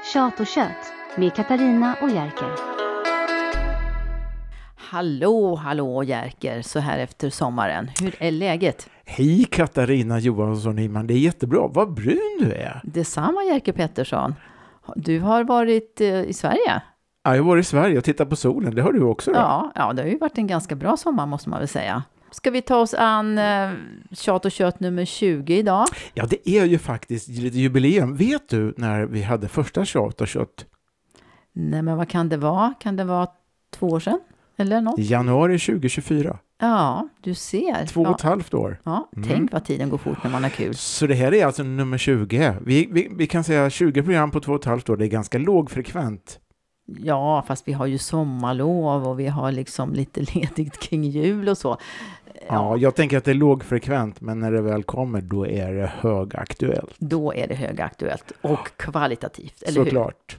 Tjat och kött med Katarina och Jerker. Hallå Jerker, så här efter sommaren. Hur är läget? Hej Katarina Johansson Iman, det är jättebra. Vad brun du är. Detsamma Jerker Pettersson. Du har varit i Sverige? Ja, jag har varit i Sverige och tittat på solen, det har du också då? Ja, det har ju varit en ganska bra sommar måste man väl säga. Ska vi ta oss an Tjat och kött nummer 20 idag? Ja, det är ju faktiskt lite jubileum. Vet du när vi hade första Tjat och kött? Nej, men vad kan det vara? Kan det vara 2 år sedan? Eller något? Januari 2024. Ja, du ser. 2,5 år. Ja, tänk vad tiden går fort när man har kul. Så det här är alltså nummer 20. Vi kan säga 20 program på 2,5 år. Det är ganska lågfrekvent. Ja, fast vi har ju sommarlov och vi har liksom lite ledigt kring jul och så. Ja, jag tänker att det är lågfrekvent, men när det väl kommer då är det högaktuellt. Då är det högaktuellt och kvalitativt, eller såklart.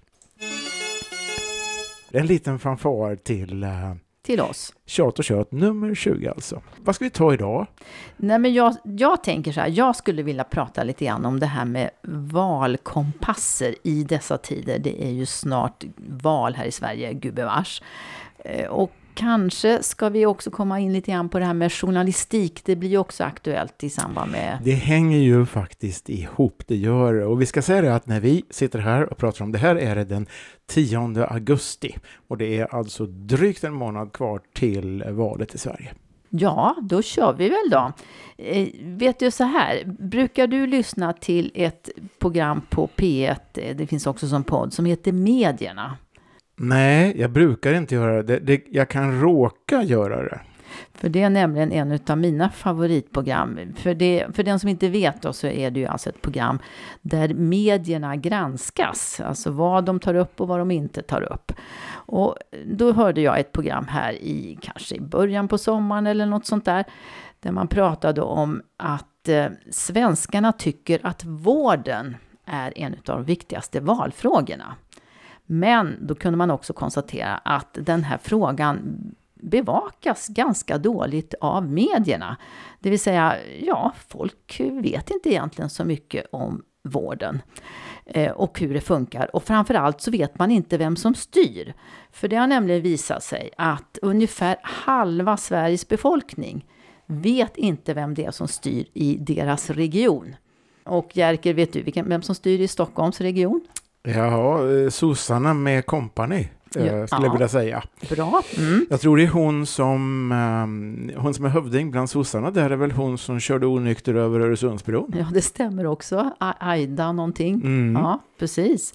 Det är en liten fanfar till oss. Tjat och kött nummer 20 alltså. Vad ska vi ta idag? Nej, men jag tänker så här, jag skulle vilja prata lite grann om det här med valkompasser i dessa tider. Det är ju snart val här i Sverige, gubevars. Och kanske ska vi också komma in lite grann på det här med journalistik. Det blir ju också aktuellt i samband med... Det hänger ju faktiskt ihop, det gör det. Och vi ska säga det att när vi sitter här och pratar om det här är det den 10 augusti. Och det är alltså drygt en månad kvar till valet i Sverige. Ja, då kör vi väl då. Vet du så här, brukar du lyssna till ett program på P1, det finns också som podd, som heter Medierna? Nej, jag brukar inte göra det. Jag kan råka göra det. För det är nämligen en av mina favoritprogram. För den som inte vet då, så är det ju alltså ett program där medierna granskas. Alltså vad de tar upp och vad de inte tar upp. Och då hörde jag ett program här kanske i början på sommaren eller något sånt där man pratade om att svenskarna tycker att vården är en av de viktigaste valfrågorna. Men då kunde man också konstatera att den här frågan bevakas ganska dåligt av medierna. Det vill säga, ja, folk vet inte egentligen så mycket om vården och hur det funkar. Och framförallt så vet man inte vem som styr. För det har nämligen visat sig att ungefär halva Sveriges befolkning vet inte vem det är som styr i deras region. Och Jerker, vet du vem som styr i Stockholms region? Ja, sossarna med company skulle jag vilja säga. Bra. Mm. Jag tror det är hon som är hövding bland sossarna. Det är väl hon som körde onykter över Öresundsbron. Ja, det stämmer också. Aida någonting. Mm. Ja, precis.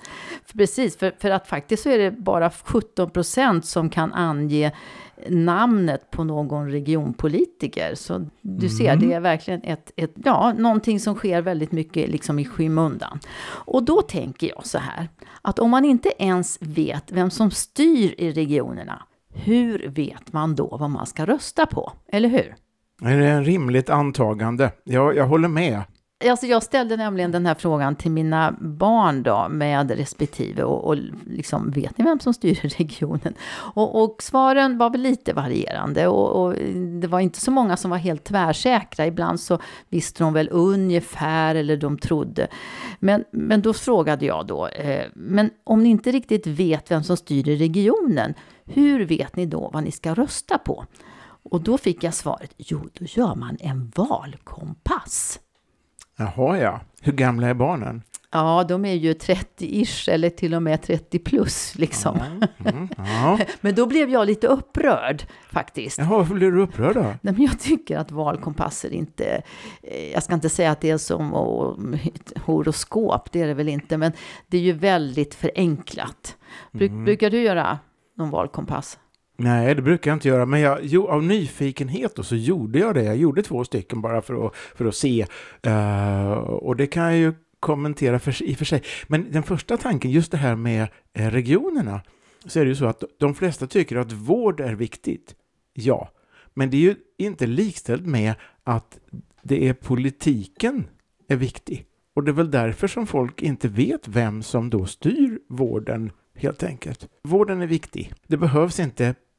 För att faktiskt så är det bara 17% som kan ange namnet på någon regionpolitiker. Så du ser, det är verkligen någonting som sker väldigt mycket liksom i skymundan. Och då tänker jag så här, att om man inte ens vet vem som styr i regionerna, hur vet man då vad man ska rösta på? Eller hur? Det är en rimligt antagande. Jag håller med. Alltså jag ställde nämligen den här frågan till mina barn då, med respektive och liksom, vet ni vem som styr regionen? Och svaren var väl lite varierande och det var inte så många som var helt tvärsäkra. Ibland så visste de väl ungefär eller de trodde. Men då frågade jag då, men om ni inte riktigt vet vem som styr i regionen, hur vet ni då vad ni ska rösta på? Och då fick jag svaret, då gör man en valkompass. Jaha, ja. Hur gamla är barnen? Ja, de är ju 30-ish eller till och med 30 plus liksom. Ja. Men då blev jag lite upprörd faktiskt. Jaha, varför blev du upprörd då? Nej, men jag tycker att valkompasser inte, jag ska inte säga att det är som horoskop, det är det väl inte, men det är ju väldigt förenklat. Brukar du göra någon valkompass? Nej, det brukar jag inte göra. Men av nyfikenhet då, så gjorde jag det. Jag gjorde 2 stycken bara för att se. Och det kan jag ju kommentera i och för sig. Men den första tanken, just det här med regionerna, så är det ju så att de flesta tycker att vård är viktigt. Ja, men det är ju inte likställt med att det är politiken är viktig. Och det är väl därför som folk inte vet vem som då styr vården helt enkelt. Vården är viktig. Det behövs inte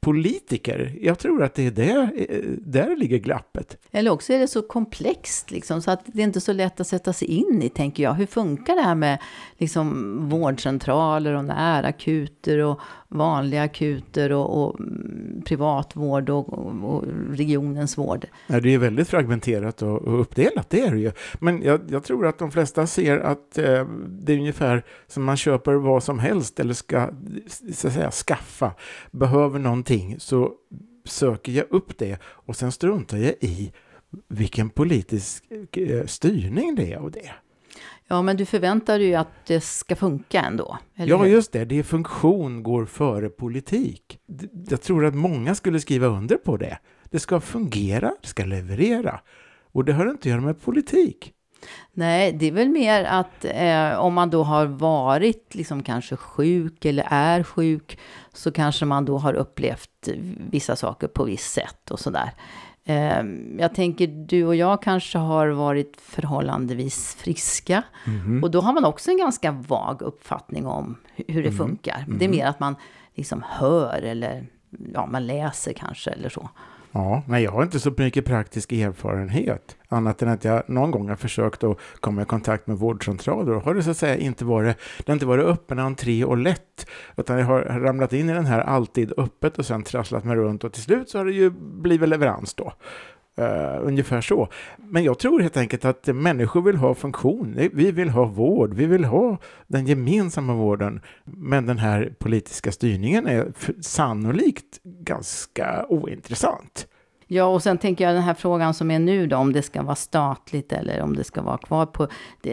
politiker. Jag tror att det är där ligger glappet. Eller också är det så komplext liksom, så att det är inte så lätt att sätta sig in i, tänker jag. Hur funkar det här med liksom vårdcentraler och närakuter och vanliga akuter och privatvård och regionens vård? Ja, det är väldigt fragmenterat och uppdelat, det är det ju. Men jag tror att de flesta ser att det är ungefär som man köper vad som helst eller ska så att säga skaffa. Behöver någonting så söker jag upp det och sen struntar jag i vilken politisk styrning det är av det. Ja, men du förväntar dig ju att det ska funka ändå. Eller Ja, hur? just det. Det är funktion går före politik. Jag tror att många skulle skriva under på det. Det ska fungera, det ska leverera. Och det har inte att göra med politik. Nej, det är väl mer att om man då har varit liksom kanske sjuk eller är sjuk, så kanske man då har upplevt vissa saker på visst sätt och sådär. Jag tänker, du och jag kanske har varit förhållandevis friska. Och då har man också en ganska vag uppfattning om hur det funkar. Det är mer att man liksom hör eller man läser kanske eller så. Ja, nej, jag har inte så mycket praktisk erfarenhet. Annat än att jag någon gång har försökt att komma i kontakt med vårdcentraler. Och har det så att säga inte varit öppen entré och lätt. Utan jag har ramlat in i den här alltid öppet och sen trasslat mig runt. Och till slut så har det ju blivit leverans då. Ungefär så. Men jag tror helt enkelt att människor vill ha funktion. Vi vill ha vård. Vi vill ha den gemensamma vården. Men den här politiska styrningen är sannolikt ganska ointressant. Ja, och sen tänker jag den här frågan som är nu då, om det ska vara statligt eller om det ska vara kvar på,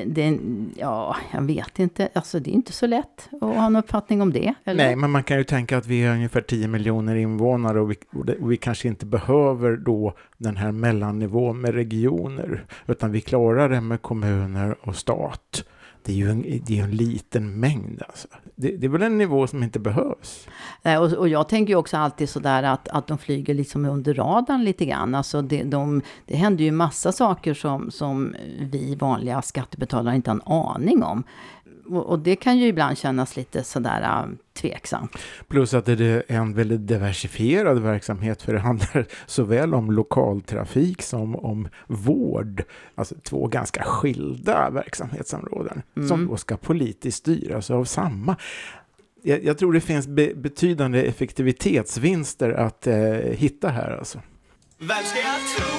jag vet inte, alltså det är inte så lätt att ha en uppfattning om det. Eller? Nej, men man kan ju tänka att vi är ungefär 10 miljoner invånare och vi kanske inte behöver då den här mellannivån med regioner, utan vi klarar det med kommuner och stat. Det är ju en liten mängd alltså. Det är väl en nivå som inte behövs. Och jag tänker ju också alltid sådär att de flyger liksom under radarn lite grann. Alltså det händer ju massa saker som vi vanliga skattebetalare inte har en aning om. Och det kan ju ibland kännas lite sådär tveksamt. Plus att det är en väldigt diversifierad verksamhet, för det handlar såväl om lokaltrafik som om vård. Alltså 2 ganska skilda verksamhetsområden som då ska politiskt styras av samma. Jag tror det finns betydande effektivitetsvinster att hitta här alltså. Vem ska jag tro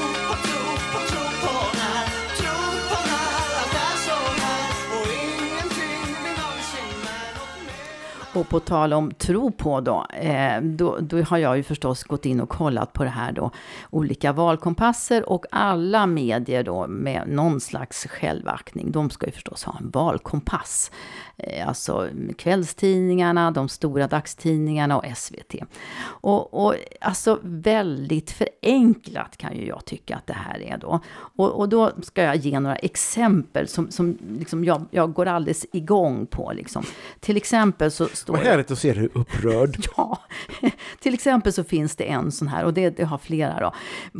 på när? Tro på när allt är så här och ingenting vi någonsin med något mer. Och på tal om tro på då har jag ju förstås gått in och kollat på det här då. Olika valkompasser och alla medier då med någon slags självaktning. De ska ju förstås ha en valkompass. Alltså kvällstidningarna, de stora dagstidningarna och SVT. Och alltså väldigt förenklat kan ju jag tycka att det här är då. Och då ska jag ge några exempel som liksom jag går alldeles igång på liksom. Till exempel så står Vad härligt att se dig upprörd. Ja, till exempel så finns det en sån här, och det har flera då.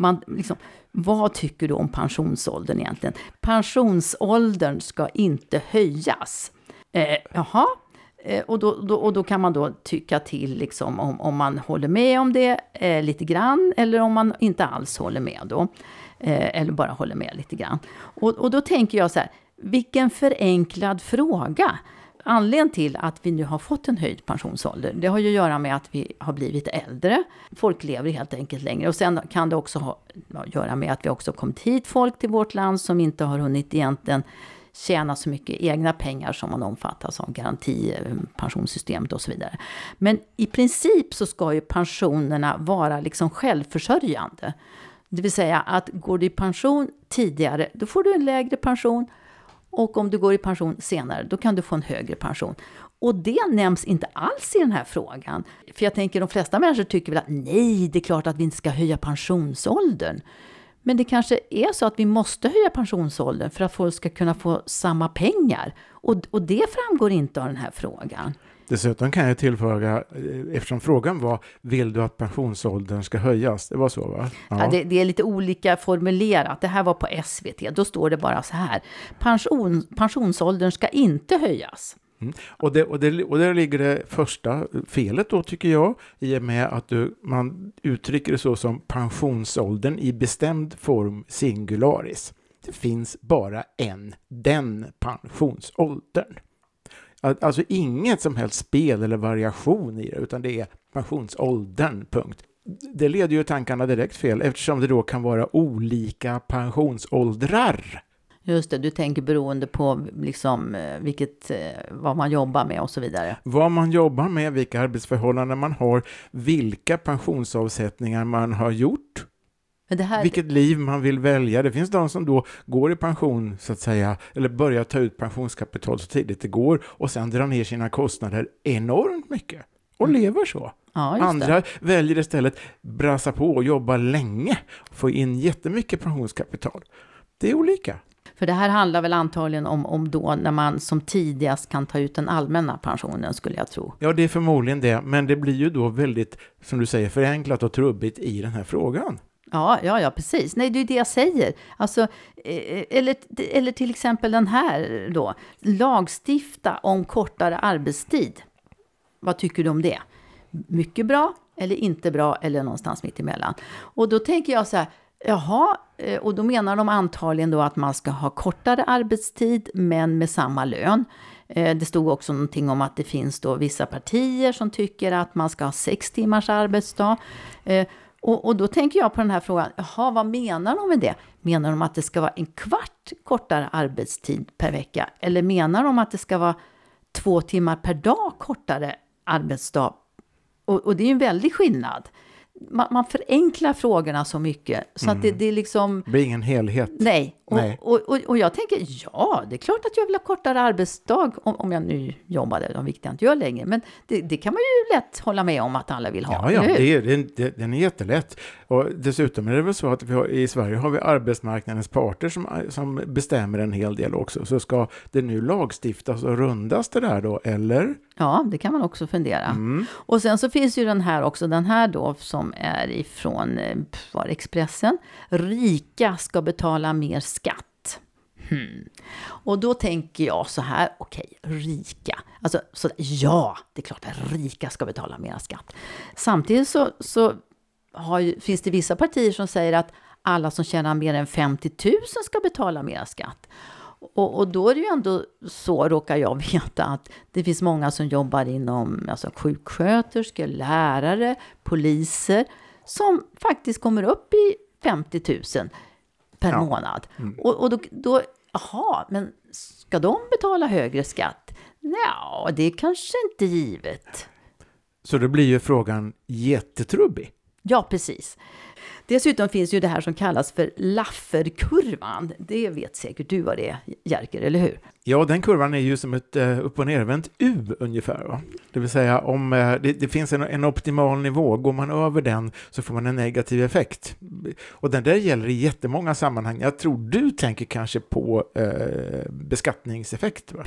Vad tycker du om pensionsåldern egentligen? Pensionsåldern ska inte höjas. Jaha. Och då kan man då tycka till liksom, om man håller med om det lite grann, eller om man inte alls håller med då. Eller bara håller med lite grann. Och då tänker jag så här, vilken förenklad fråga. Anledningen till att vi nu har fått en höjd pensionsålder, det har ju att göra med att vi har blivit äldre. Folk lever helt enkelt längre. Och sen kan det också ha att göra med att vi också kommit hit folk till vårt land som inte har hunnit egentligen tjäna så mycket egna pengar som man omfattas av garantipensionssystemet och så vidare. Men i princip så ska ju pensionerna vara liksom självförsörjande. Det vill säga att går du i pension tidigare, då får du en lägre pension. Och om du går i pension senare, då kan du få en högre pension. Och det nämns inte alls i den här frågan. För jag tänker, de flesta människor tycker väl att nej, det är klart att vi inte ska höja pensionsåldern. Men det kanske är så att vi måste höja pensionsåldern för att folk ska kunna få samma pengar. Och det framgår inte av den här frågan. Dessutom kan jag tillföra, eftersom frågan var, vill du att pensionsåldern ska höjas? Det var så, va? Ja, det är lite olika formulerat. Det här var på SVT. Då står det bara så här. Pensionsåldern ska inte höjas. Och där ligger det första felet då, tycker jag, i och med att man uttrycker det så som pensionsåldern i bestämd form singularis. Det finns bara den pensionsåldern. Alltså inget som helst spel eller variation i det, utan det är pensionsåldern, punkt. Det leder ju tankarna direkt fel, eftersom det då kan vara olika pensionsåldrar. Just det, du tänker beroende på liksom vad man jobbar med och så vidare. Vad man jobbar med, vilka arbetsförhållanden man har, vilka pensionsavsättningar man har gjort. Men vilket liv man vill välja. Det finns de som då går i pension så att säga, eller börjar ta ut pensionskapital så tidigt det går och sen drar ner sina kostnader enormt mycket och lever så. Ja, andra väljer istället brassa på och jobba länge och få in jättemycket pensionskapital. Det är olika. För det här handlar väl antagligen om då när man som tidigast kan ta ut den allmänna pensionen, skulle jag tro. Ja, det är förmodligen det, men det blir ju då väldigt, som du säger, förenklat och trubbigt i den här frågan. Ja, precis. Nej, det är det jag säger. Alltså, eller till exempel den här då. Lagstifta om kortare arbetstid. Vad tycker du om det? Mycket bra eller inte bra eller någonstans mitt emellan. Och då tänker jag så här, jaha, och då menar de antagligen då att man ska ha kortare arbetstid men med samma lön. Det stod också någonting om att det finns då vissa partier som tycker att man ska ha 6 timmars arbetsdag. Och då tänker jag på den här frågan, jaha, vad menar de med det? Menar de att det ska vara en kvart kortare arbetstid per vecka? Eller menar de att det ska vara 2 timmar per dag kortare arbetsdag? Och det är ju en väldig skillnad. Man förenklar frågorna så mycket så att det är liksom... Det blir ingen helhet. Nej. Och jag tänker, ja, det är klart att jag vill ha kortare arbetsdag om jag nu jobbade, de viktiga inte gör längre. Men det kan man ju lätt hålla med om att alla vill ha. Ja, den är jättelätt. Och dessutom är det väl så att i Sverige har vi arbetsmarknadens parter som bestämmer en hel del också. Så ska det nu lagstiftas och rundas det där då, eller? Ja, det kan man också fundera. Och sen så finns ju den här då som är ifrån Expressen. Rika ska betala mer skatt. Och då tänker jag så här, okej, rika. Alltså, så, ja, det är klart att rika ska betala mer skatt. Samtidigt så finns det vissa partier som säger att alla som tjänar mer än 50 000 ska betala mer skatt. Och då är det ju ändå så, råkar jag veta, att det finns många som jobbar inom sjuksköterskor, lärare, poliser som faktiskt kommer upp i 50 000 per månad. Och då, men ska de betala högre skatt? Ja, det är kanske inte givet. Så det blir ju frågan jättetrubbig. Ja, precis. Dessutom finns ju det här som kallas för Lafferkurvan. Det vet säkert du vad det är, Jerker, eller hur? Ja, den kurvan är ju som ett upp- och nervänt U ungefär. Va? Det vill säga, om det finns en optimal nivå, går man över den så får man en negativ effekt. Och den där gäller i jättemånga sammanhang. Jag tror du tänker kanske på beskattningseffekt. Va?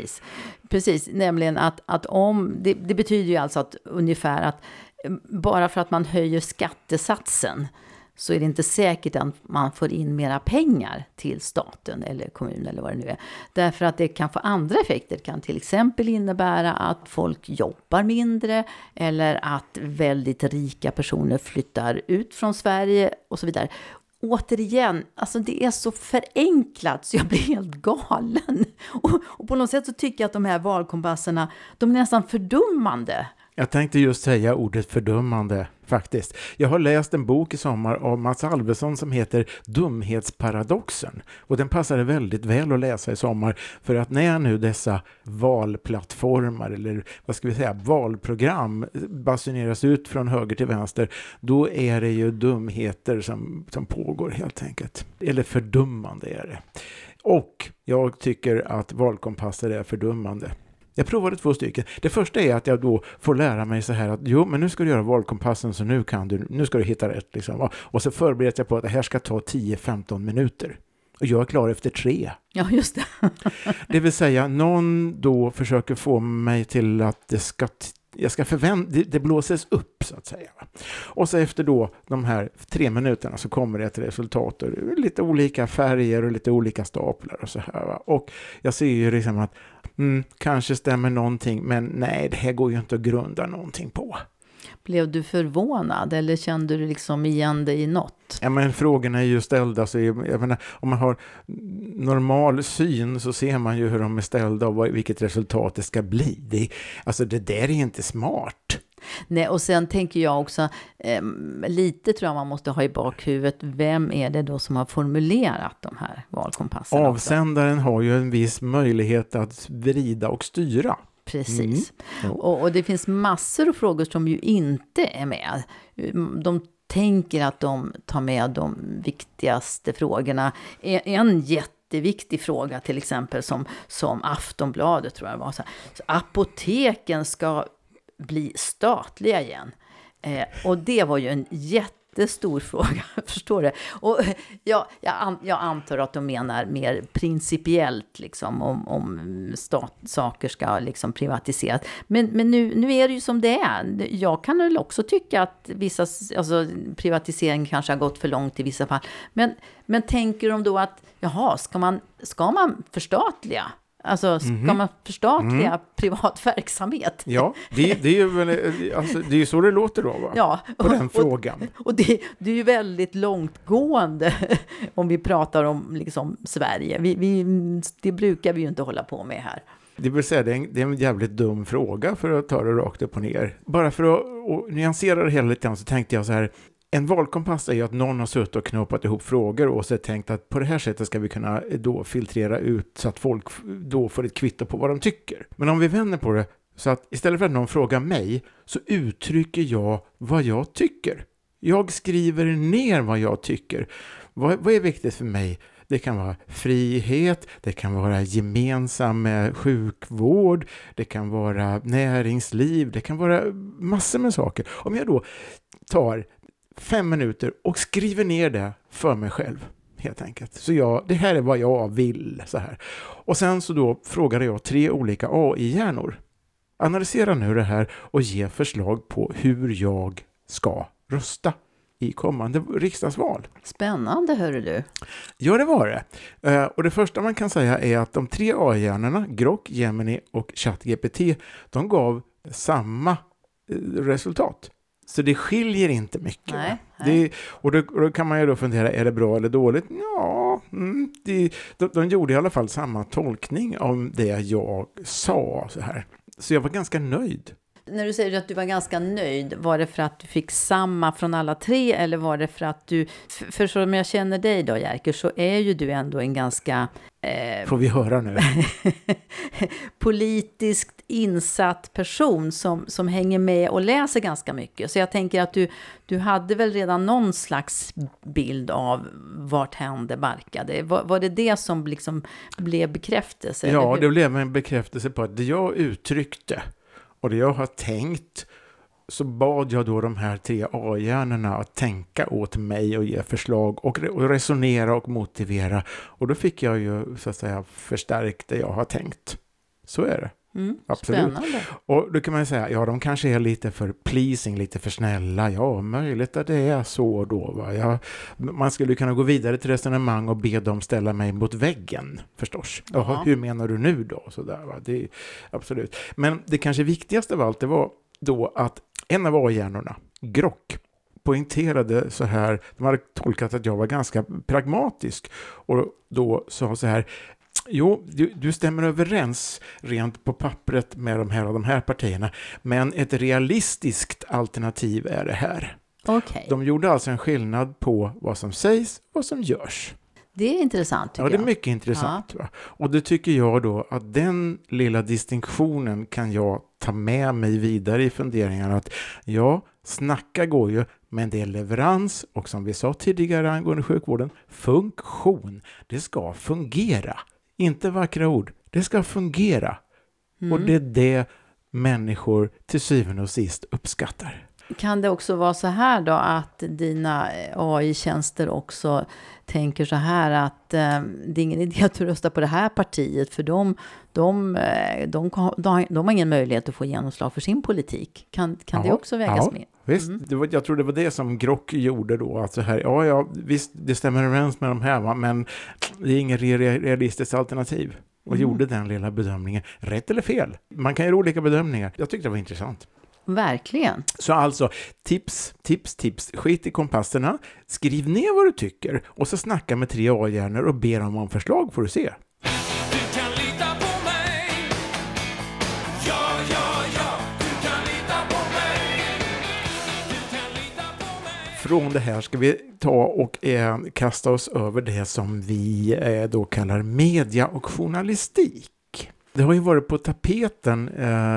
Precis. Nämligen att om, det betyder ju alltså att ungefär att bara för att man höjer skattesatsen så är det inte säkert att man får in mera pengar till staten eller kommunen eller vad det nu är. Därför att det kan få andra effekter. Det kan till exempel innebära att folk jobbar mindre eller att väldigt rika personer flyttar ut från Sverige och så vidare. Återigen, alltså det är så förenklat så jag blir helt galen. Och på något sätt så tycker jag att de här valkompasserna, de är nästan fördummande. Jag tänkte just säga ordet fördummande, faktiskt. Jag har läst en bok i sommar av Mats Alvesson som heter Dumhetsparadoxen. Och den passade väldigt väl att läsa i sommar för att när nu dessa valplattformar eller vad ska vi säga, valprogram basuneras ut från höger till vänster, då är det ju dumheter som pågår helt enkelt. Eller fördummande är det. Och jag tycker att valkompasser är fördummande. Jag provade 2 stycken. Det första är att jag då får lära mig så här att men nu ska du göra valkompassen så nu ska du hitta rätt. Liksom. Och så förbereder jag på att det här ska ta 10-15 minuter. Och jag är klar efter 3. Ja, just det. Det vill säga, någon då försöker få mig till att det ska det blåses upp så att säga. Och så efter då de här 3 minuterna så kommer det ett resultat och lite olika färger och lite olika staplar och så här. Va? Och jag ser ju liksom att kanske stämmer någonting, men nej, det här går ju inte att grunda någonting på. Blev du förvånad eller kände du liksom igen dig i något? Ja, men frågorna är ju ställda, så jag menar, om man har normal syn så ser man ju hur de är ställda och vilket resultat det ska bli. Alltså det där är inte smart. Nej, och sen tänker jag också, lite tror jag man måste ha i bakhuvudet, vem är det då som har formulerat de här valkompasserna? Avsändaren har ju en viss möjlighet att vrida och styra. Precis. Och det finns massor av frågor som ju inte är med. De tänker att de tar med de viktigaste frågorna. En jätteviktig fråga till exempel som Aftonbladet tror jag var så här. Så apoteken ska bli statliga igen. Och det var ju en jättestor fråga, förstår du? Och jag antar att de menar mer principiellt liksom, om saker ska liksom privatiseras. Men nu är det ju som det är. Jag kan väl också tycka att privatisering kanske har gått för långt i vissa fall. Men tänker de då att ska man förstatliga? Alltså, ska man förstatliga privat verksamhet? Ja, det är ju väl, alltså, det är ju så det låter då, va? Ja, på den frågan. Och det är ju väldigt långtgående om vi pratar om liksom Sverige. Det brukar vi ju inte hålla på med här. Det vill säga, det är en jävligt dum fråga för att ta det rakt upp och ner. Bara för att nyansera det hela lite grann så tänkte jag så här. En valkompass är ju att någon har suttit och knoppat ihop frågor och så tänkt att på det här sättet ska vi kunna då filtrera ut så att folk då får ett kvitto på vad de tycker. Men om vi vänder på det så att istället för att någon frågar mig så uttrycker jag vad jag tycker. Jag skriver ner vad jag tycker. Vad är viktigt för mig? Det kan vara frihet, det kan vara gemensam sjukvård, det kan vara näringsliv, det kan vara massor med saker. Om jag då tar 5 minuter och skriver ner det för mig själv helt enkelt. Så det här är vad jag vill så här. Och sen så då frågade jag 3 olika AI-hjärnor. Analysera nu det här och ge förslag på hur jag ska rösta i kommande riksdagsval. Spännande, hörru du. Ja, det var det. Och det första man kan säga är att de 3 AI-hjärnorna, Grok, Gemini och ChatGPT, de gav samma resultat. Så det skiljer inte mycket. Nej. Och då kan man ju då fundera, är det bra eller dåligt? Ja, de gjorde i alla fall samma tolkning om det jag sa så här. Så jag var ganska nöjd. När du säger att du var ganska nöjd, var det för att du fick samma från alla 3 eller var det för att du, för som jag känner dig då Jerker, så är ju du ändå en ganska får vi höra nu? politiskt insatt person som hänger med och läser ganska mycket. Så jag tänker att du hade väl redan någon slags bild av vart hände barkade. Var det som liksom blev bekräftelse? Ja, det blev en bekräftelse på att det jag uttryckte och det jag har tänkt, så bad jag då de här 3 AI-hjärnorna att tänka åt mig och ge förslag och resonera och motivera. Och då fick jag ju så att säga förstärkt det jag har tänkt. Så är det. Absolut. Spännande. Och då kan man säga, ja, de kanske är lite för pleasing, lite för snälla. Ja, möjligt att det är så då. Va? Man skulle kunna gå vidare till resonemang och be dem ställa mig mot väggen, förstås. Jaha, hur menar du nu då? Så där, va? Det är, absolut. Men det kanske viktigaste av allt, det var då att en av AI-hjärnorna, Grok, poängterade så här, de hade tolkat att jag var ganska pragmatisk och då sa så här, jo, du stämmer överens rent på pappret med de här partierna, men ett realistiskt alternativ är det här. Okay. De gjorde alltså en skillnad på vad som sägs och vad som görs. Det är intressant tycker jag. Ja, det är mycket intressant. Va? Och det tycker jag då att den lilla distinktionen kan jag ta med mig vidare i funderingarna att ja, snacka går ju, men det är leverans och som vi sa tidigare angående sjukvården, funktion. Det ska fungera. Inte vackra ord. Det ska fungera. Och det är det människor till syvende och sist uppskattar. kan det också vara så här då att dina AI-tjänster också tänker så här att det är ingen idé att du röstar på det här partiet för de har ingen möjlighet att få genomslag för sin politik. Kan det också vägas med? Visst, jag tror det var det som Grok gjorde då. Att så här, ja, visst, det stämmer överens med de här, va? Men det är inget realistiskt alternativ. Och gjorde den lilla bedömningen. Rätt eller fel? Man kan göra olika bedömningar. Jag tyckte det var intressant. Verkligen. Så alltså, tips. Skit i kompasserna. Skriv ner vad du tycker. Och så snacka med 3 A-hjärnor och be dem om förslag, får du se. Du kan lita på mig. Ja, du kan lita på mig. Du kan lita på mig. Från det här ska vi ta och kasta oss över det som vi då kallar media och journalistik. Det har ju varit på tapeten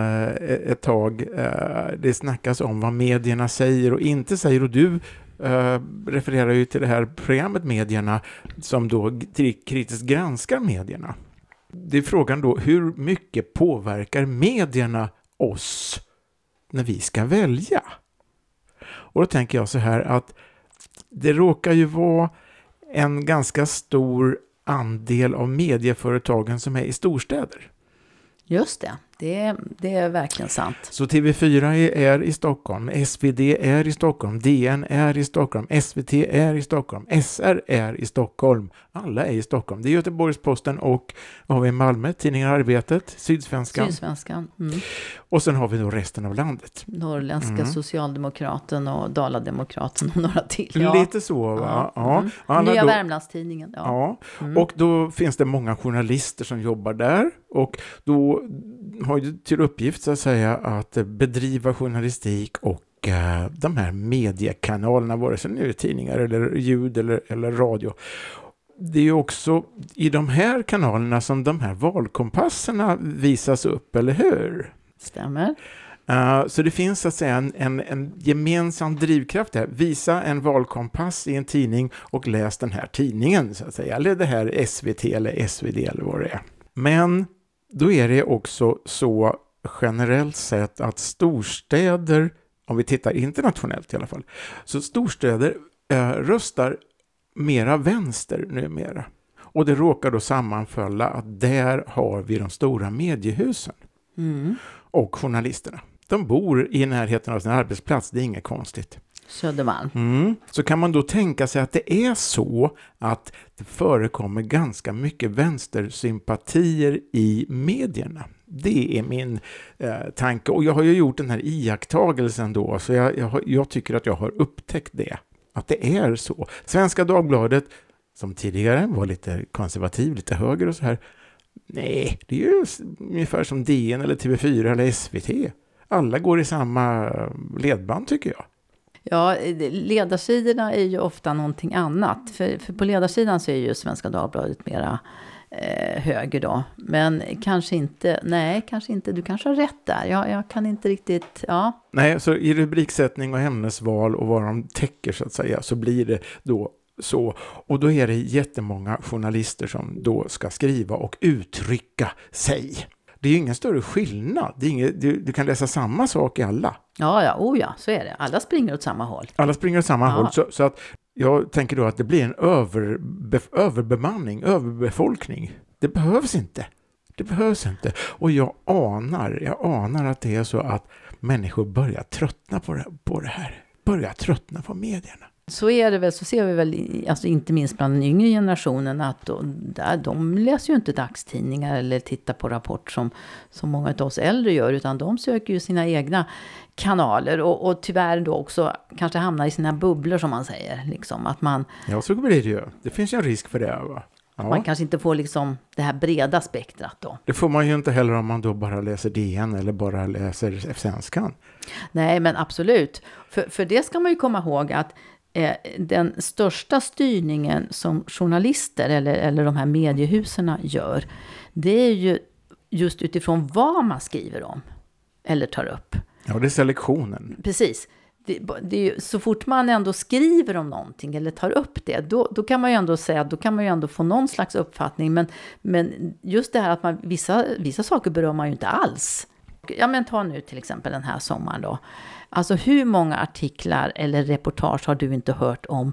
ett tag. Det snackas om vad medierna säger och inte säger. Och du refererar ju till det här programmet Medierna som då kritiskt granskar medierna. Det är frågan då, hur mycket påverkar medierna oss när vi ska välja? Och då tänker jag så här att det råkar ju vara en ganska stor andel av medieföretagen som är i storstäder. Just det är verkligen sant. Så TV4 är i Stockholm, SvD är i Stockholm, DN är i Stockholm, SVT är i Stockholm, SR är i Stockholm. Alla är i Stockholm. Det är Göteborgs-Posten och vad har vi i Malmö? Tidningen Arbetet, Sydsvenskan. Och sen har vi då resten av landet. Norrländska Socialdemokraten och Dalademokraten och några till. Ja. Lite så, va? Ja. Nya Värmlandstidningen. Ja. Och då finns det många journalister som jobbar där och då har ju till uppgift så att säga att bedriva journalistik och de här mediekanalerna, vare sig nu är tidningar eller ljud eller radio. Det är ju också i de här kanalerna som de här valkompasserna visas upp, eller hur? Stämmer. Så det finns så att säga en gemensam drivkraft där. Visa en valkompass i en tidning och läs den här tidningen så att säga. Eller det här SVT eller SvD eller vad det är. Men då är det också så generellt sett att storstäder, om vi tittar internationellt i alla fall, så storstäder röstar mera vänster numera. Och det råkar då sammanfalla att där har vi de stora mediehusen och journalisterna. De bor i närheten av sin arbetsplats, det är inget konstigt. Södermalm. Så kan man då tänka sig att det är så att det förekommer ganska mycket vänstersympatier i medierna. Det är min tanke och jag har ju gjort den här iakttagelsen då så jag tycker att jag har upptäckt det. Att det är så. Svenska Dagbladet som tidigare var lite konservativ, lite höger och så här. Nej, det är ju ungefär som DN eller TV4 eller SVT. Alla går i samma ledband tycker jag. Ja, ledarsidorna är ju ofta någonting annat. För på ledarsidan så är ju Svenska Dagbladet mera höger då. Men kanske inte, du kanske har rätt där. Jag kan inte riktigt, ja. Nej, så i rubriksättning och ämnesval och vad de täcker så att säga så blir det då så. Och då är det jättemånga journalister som då ska skriva och uttrycka sig. Det är ju ingen större skillnad. Det är du kan läsa samma sak i alla. Ja, så är det. Alla springer åt samma håll. Alla springer åt samma håll. Så att jag tänker då att det blir en överbemanning, överbefolkning. Det behövs inte. Och jag anar att det är så att människor börjar tröttna på det här. Börjar tröttna på medierna. Så är det väl, så ser vi väl, alltså inte minst bland den yngre generationen, att de läser ju inte dagstidningar eller tittar på Rapport som många av oss äldre gör, utan de söker ju sina egna kanaler och tyvärr då också kanske hamnar i sina bubblor som man säger. Liksom, att man, ja, så blir det ju. Det finns ju en risk för det, va? Ja. Man kanske inte får liksom det här breda spektrat då. Det får man ju inte heller om man då bara läser DN eller bara läser Svenskan. Nej, men absolut. För det ska man ju komma ihåg att den största styrningen som journalister eller de här mediehuserna gör, det är ju just utifrån vad man skriver om eller tar upp. Ja, det är selektionen. Precis. Det är ju, så fort man ändå skriver om någonting eller tar upp det, då kan man ju ändå säga, då kan man ju ändå få någon slags uppfattning. Men just det här att vissa saker berör man ju inte alls. Ja, men ta nu till exempel den här sommaren då. Alltså hur många artiklar eller reportage har du inte hört om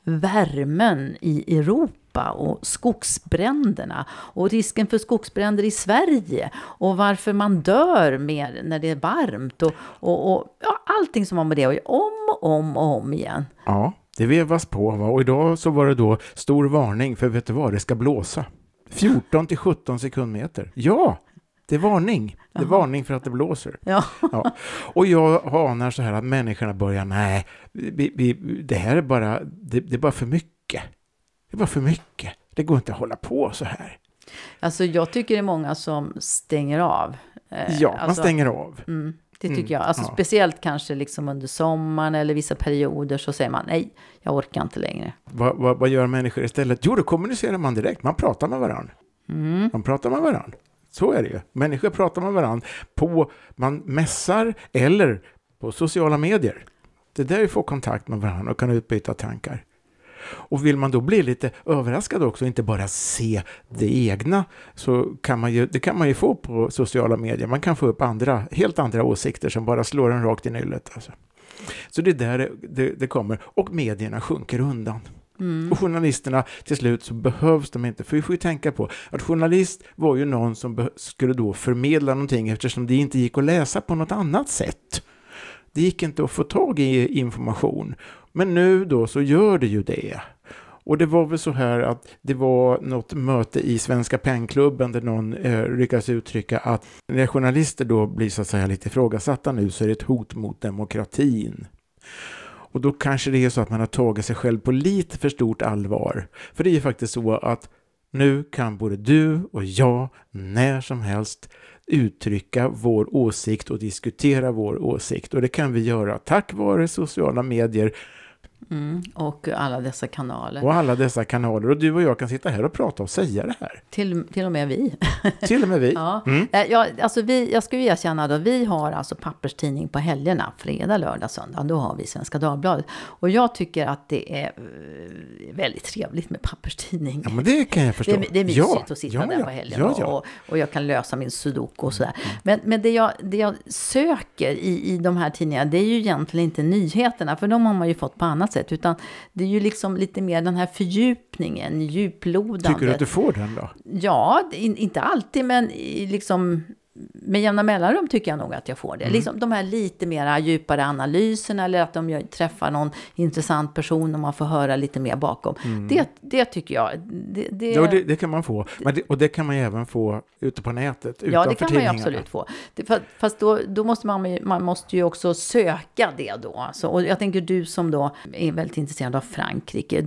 värmen i Europa och skogsbränderna och risken för skogsbränder i Sverige och varför man dör mer när det är varmt och ja, allting som har med det och om igen. Ja, det vevas på, va? Och idag så var det då stor varning för vet du vad, det ska blåsa. 14 till 17 sekundmeter. Ja, det är varning. Det är varning för att det blåser. Ja. Ja. Och jag anar så här att människorna börjar, nej, det här är bara, det är bara för mycket. Det är bara för mycket. Det går inte att hålla på så här. Alltså jag tycker det är många som stänger av. Ja, man alltså, stänger av. Det tycker jag. Alltså speciellt kanske liksom under sommaren eller vissa perioder så säger man nej, jag orkar inte längre. Vad gör människor istället? Jo, då kommunicerar man direkt. Man pratar med varandra. Man pratar med varandra. Så är det ju. Människor pratar med varandra man mässar eller på sociala medier. Det är där vi får kontakt med varandra och kan utbyta tankar. Och vill man då bli lite överraskad också och inte bara se det egna så kan man ju få på sociala medier. Man kan få upp helt andra åsikter som bara slår en rakt i nyllet. Alltså. Så det är där det kommer. Och medierna sjunker undan. Och journalisterna till slut så behövs de inte. För vi får ju tänka på att journalist var ju någon som skulle då förmedla någonting eftersom det inte gick att läsa på något annat sätt. Det gick inte att få tag i information. Men nu då så gör det ju det. Och det var väl så här att det var något möte i Svenska Penklubben där någon lyckas uttrycka att när journalister då blir så att säga lite ifrågasatta nu så är det ett hot mot demokratin. Och då kanske det är så att man har tagit sig själv på lite för stort allvar. För det är ju faktiskt så att nu kan både du och jag när som helst uttrycka vår åsikt och diskutera vår åsikt. Och det kan vi göra tack vare sociala medier. Och alla dessa kanaler. Och alla dessa kanaler. Och du och jag kan sitta här och prata och säga det här. Till och med vi. Till och med vi. Ja. Alltså jag ska ju erkänna då, vi har alltså papperstidning på helgerna, fredag, lördag, söndag. Då har vi Svenska Dagbladet. Och jag tycker att det är väldigt trevligt med papperstidning. Ja, men det kan jag förstå. Det är mysigt att sitta där på helgerna och jag kan lösa min sudoku och sådär. Men det jag söker i de här tidningarna, det är ju egentligen inte nyheterna, för de har man ju fått på annat sätt, utan det är ju liksom lite mer den här fördjupningen, djuplodandet. Tycker du att du får den då? Ja, inte alltid, men liksom med jämna mellanrum tycker jag nog att jag får det. Liksom de här lite mer djupare analyserna eller att de träffar någon intressant person och man får höra lite mer bakom. Det tycker jag. Det kan man få. Och det kan man ju även få ute på nätet. Ja, det kan man ju absolut få. Fast då måste man måste ju också söka det då. Alltså, och jag tänker du som då är väldigt intresserad av Frankrike.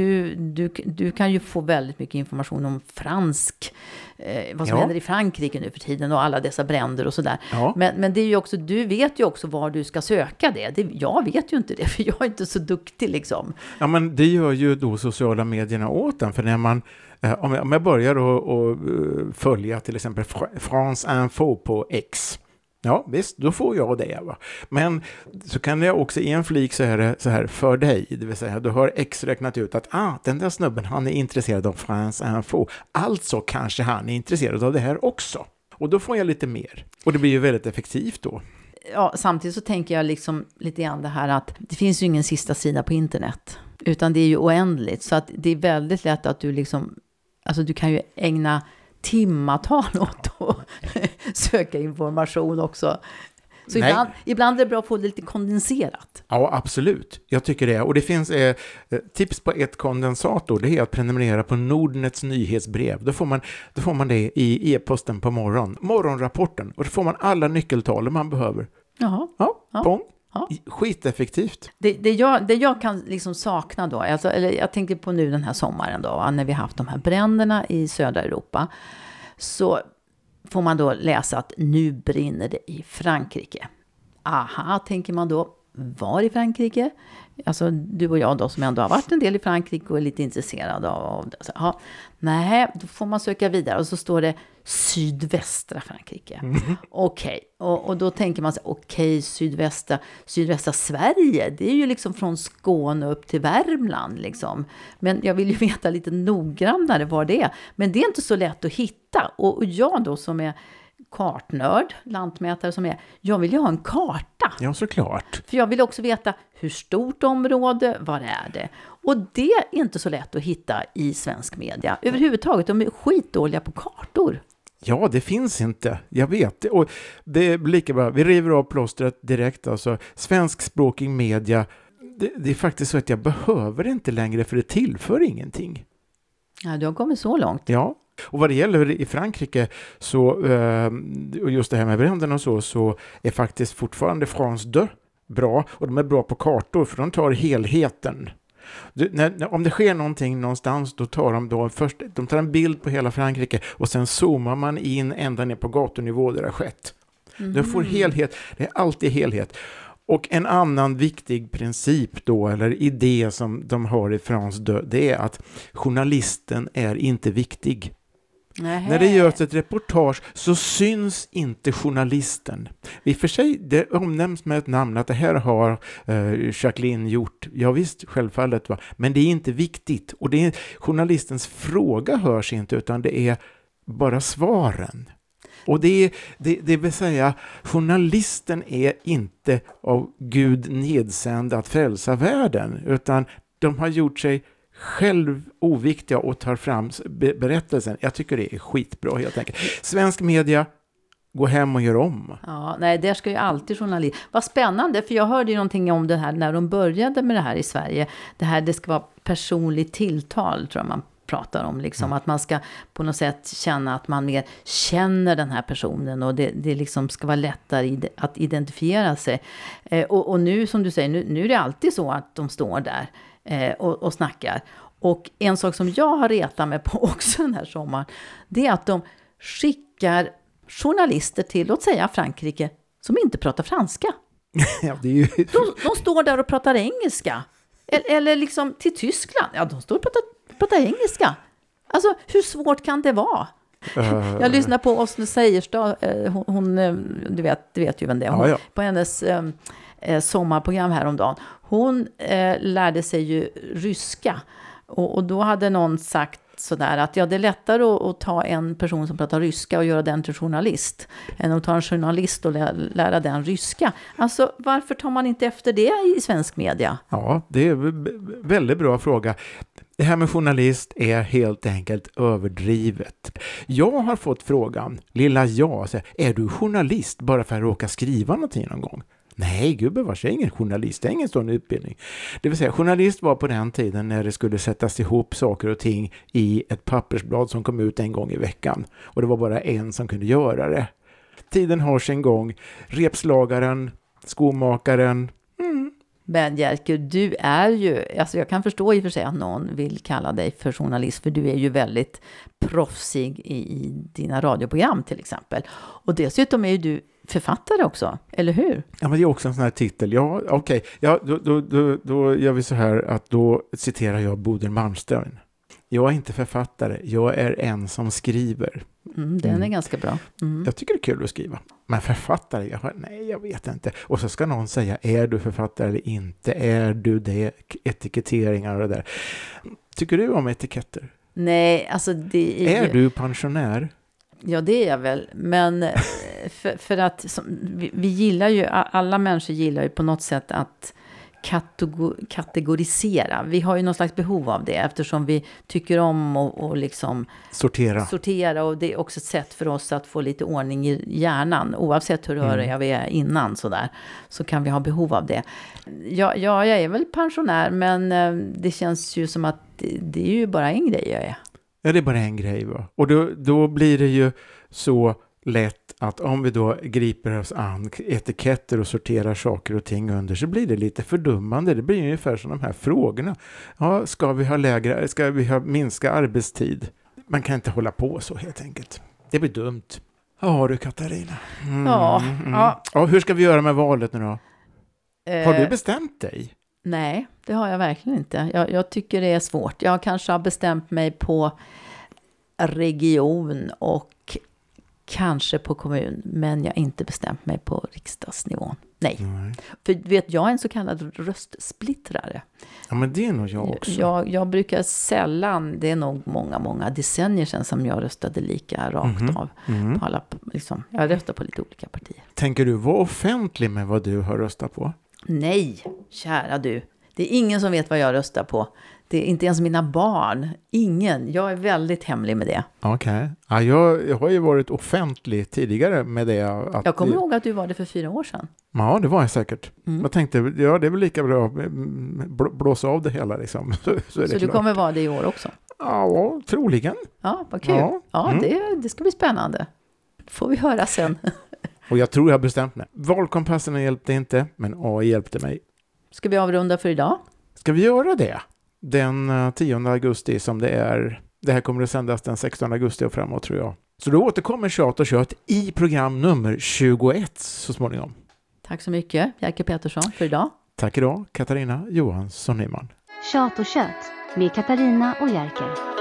Du kan ju få väldigt mycket information om fransk vad som händer i Frankrike nu för tiden och alla dessa bränder och sådär. Ja. Men det är ju också, du vet ju också var du ska söka det. Jag vet ju inte det, för jag är inte så duktig liksom. Ja, men det gör ju då sociala medierna åt den. För när man, om jag börjar och följa till exempel France Info på X. Ja, visst, då får jag det. Va? Men så kan jag också i en flik så här för dig, det vill säga du har X räknat ut att den där snubben, han är intresserad av France Info. Alltså kanske han är intresserad av det här också. Och då får jag lite mer. Och det blir ju väldigt effektivt då. Ja, samtidigt så tänker jag liksom lite grann det här att det finns ju ingen sista sida på internet. Utan det är ju oändligt. Så att det är väldigt lätt att du liksom, alltså du kan ju ägna timmatal åt att söka information också. Så ibland är det bra att få det lite kondenserat. Ja, absolut. Jag tycker det. Och det finns tips på ett kondensator. Det är att prenumerera på Nordnets nyhetsbrev. Då får man det i e-posten på morgonrapporten. Och då får man alla nyckeltal man behöver. Jaha. Ja, pong. Ja. Skiteffektivt. Det jag kan liksom sakna då, alltså, eller jag tänker på nu den här sommaren då, när vi haft de här bränderna i södra Europa, så får man då läsa att nu brinner det i Frankrike. Aha, tänker man då, var i Frankrike? Alltså du och jag då som ändå har varit en del i Frankrike och är lite intresserade av det. Nej, då får man söka vidare och så står det sydvästra Frankrike. Okej. Och då tänker man så sydvästra Sverige, det är ju liksom från Skåne upp till Värmland liksom. Men jag vill ju veta lite noggrannare var det är. Men det är inte så lätt att hitta. Och jag då som är kartnörd, lantmätare som är, jag vill ju ha en karta. Ja, såklart. För jag vill också veta hur stort område, var är det? Och det är inte så lätt att hitta i svensk media. Överhuvudtaget, de är skitdåliga på kartor. Ja, det finns inte. Jag vet det. Och det blir lika bra. Vi river av plåstret direkt. Alltså, svenskspråkig media, det är faktiskt så att jag behöver inte längre, för det tillför ingenting. Ja, du har kommit så långt. Ja. Och vad det gäller i Frankrike så, och just det här med bränderna och så är faktiskt fortfarande France 2 bra, och de är bra på kartor för de tar helheten. Om det sker någonting någonstans, då tar de tar en bild på hela Frankrike och sen zoomar man in ända ner på gatunivå där det har skett. Du får helhet, det är alltid helhet. Och en annan viktig princip då, eller idé som de har i France 2, det är att journalisten är inte viktig. Nähä. När det görs ett reportage så syns inte journalisten. I och för sig, det omnämns med ett namn att det här har Jacqueline gjort. Ja visst, självfallet. Va? Men det är inte viktigt. Och det är, journalistens fråga hörs inte, utan det är bara svaren. Och det vill säga, journalisten är inte av Gud nedsänd att frälsa världen, utan de har gjort sig själv oviktiga och tar fram berättelsen. Jag tycker det är skitbra helt enkelt. Svensk media, gå hem och gör om. Ja, nej, där ska ju alltid journalist. Vad spännande, för jag hörde ju någonting om det här när de började med det här i Sverige. Det ska vara personligt tilltal, tror jag man pratar om. Liksom. Att man ska på något sätt känna att man mer känner den här personen, och det liksom ska vara lättare att identifiera sig. Och nu, som du säger, nu är det alltid så att de står där och snackar. Och en sak som jag har retat mig på också den här sommaren, det är att de skickar journalister till, låt säga Frankrike, som inte pratar franska. Ja, det är ju... de står där och pratar engelska. Eller liksom till Tyskland. Ja, de står och pratar engelska. Alltså, hur svårt kan det vara? Jag lyssnar på Åsne Seierstad. Hon du vet ju vem det är. Ja. På hennes sommarprogram häromdagen. Hon lärde sig ju ryska. Och då hade någon sagt sådär att det är lättare att ta en person som pratar ryska och göra den till journalist än att ta en journalist och lära den ryska. Alltså, varför tar man inte efter det i svensk media? Ja, det är en väldigt bra fråga. Det här med journalist är helt enkelt överdrivet. Jag har fått frågan, lilla jag, är du journalist bara för att råka skriva någonting någon gång? Nej, gubevars, jag är ingen journalist, jag är ingen sån utbildning. Det vill säga, journalist var på den tiden när det skulle sättas ihop saker och ting i ett pappersblad som kom ut en gång i veckan. Och det var bara en som kunde göra det. Tiden har sin gång. Repslagaren, skomakaren. Men Jerker, du är ju, alltså jag kan förstå i och för sig att någon vill kalla dig för journalist, för du är ju väldigt proffsig i dina radioprogram till exempel. Och dessutom är ju du författare också, eller hur? Ja, men det är också en sån här titel. Ja, okej. Ja, då gör vi så här att då citerar jag Bodil Malmsten. Jag är inte författare, jag är en som skriver. Den är ganska bra. Jag tycker det är kul att skriva. Men författare, jag vet inte. Och så ska någon säga, är du författare eller inte? Är du det? Etiketteringar och det där. Tycker du om etiketter? Nej, alltså det är du pensionär? Ja, det är jag väl. Men för att vi gillar ju, alla människor gillar ju på något sätt att kategorisera. Vi har ju någon slags behov av det eftersom vi tycker om och liksom sortera, och det är också ett sätt för oss att få lite ordning i hjärnan oavsett hur röriga vi är innan så kan vi ha behov av det. Ja, jag är väl pensionär, men det känns ju som att det är ju bara en grej jag är. Ja, det är bara en grej, va? Och då blir det ju så lätt att om vi då griper oss an etiketter och sorterar saker och ting under, så blir det lite fördummande. Det blir ungefär som de här frågorna. Ja, ska vi ha minska arbetstid? Man kan inte hålla på så helt enkelt. Det blir dumt. Ja du, Katarina. Ja, hur ska vi göra med valet nu då? Har du bestämt dig? Nej, det har jag verkligen inte. Jag tycker det är svårt. Jag kanske har bestämt mig på region och kanske på kommun, men jag har inte bestämt mig på riksdagsnivån. Nej. För vet jag är en så kallad röstsplittrare. Ja, men det är nog jag också. Jag brukar sällan, det är nog många decennier sedan som jag röstade lika rakt av. På alla, liksom, jag röstar på lite olika partier. Tänker du vara offentlig med vad du har röstat på? Nej, kära du. Det är ingen som vet vad jag röstar på. Det är inte ens mina barn. Ingen. Jag är väldigt hemlig med det. Okej. Ja, jag har ju varit offentlig tidigare med det. Jag kommer ihåg att du var det för 4 år sedan. Ja, det var jag säkert. Jag tänkte, ja, det är väl lika bra att blåsa av det hela liksom. Så är det Så du klart. kommer vara det i år också? Ja, troligen. Ja, vad kul. Ja, det ska bli spännande. Får vi höra sen. Och jag tror jag har bestämt mig. Valkompasserna hjälpte inte, men AI hjälpte mig. Ska vi avrunda för idag? Ska vi göra det? Den 10 augusti som det är. Det här kommer att sändas den 16 augusti och framåt tror jag. Så då återkommer Tjat och Kött i program nummer 21 så småningom. Tack så mycket, Jerker Petersson, för idag. Tack idag, Katarina Johansson Nyman. Tjat och kött med Katarina och Jerker.